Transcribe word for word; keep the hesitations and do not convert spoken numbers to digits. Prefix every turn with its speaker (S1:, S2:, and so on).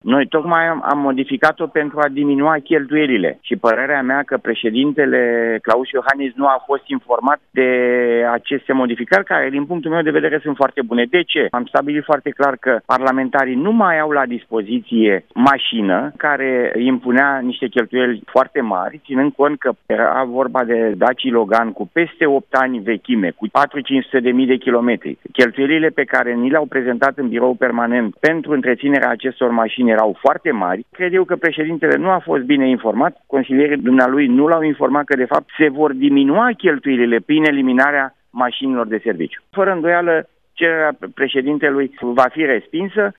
S1: Noi tocmai am, am modificat-o pentru a diminua cheltuielile și părerea mea că președintele Klaus Iohannis nu a fost informat de aceste modificări, care din punctul meu de vedere sunt foarte bune. De ce? Am stabilit foarte clar că parlamentarii nu mai au la dispoziție mașină care impunea niște cheltuieli foarte mari, ținând cont că era vorba de Dacia Logan cu peste opt ani vechime, cu patru-cinci sute de mii de kilometri. Cheltuielile pe care ni le-au prezentat în birou permanent pentru întreținerea acestor mașini erau foarte mari. Cred eu că președintele nu a fost bine informat, consilierii dumnealui nu l-au informat că de fapt se vor diminua cheltuielile prin eliminarea mașinilor de serviciu. Fără îndoială, cererea președintelui va fi respinsă.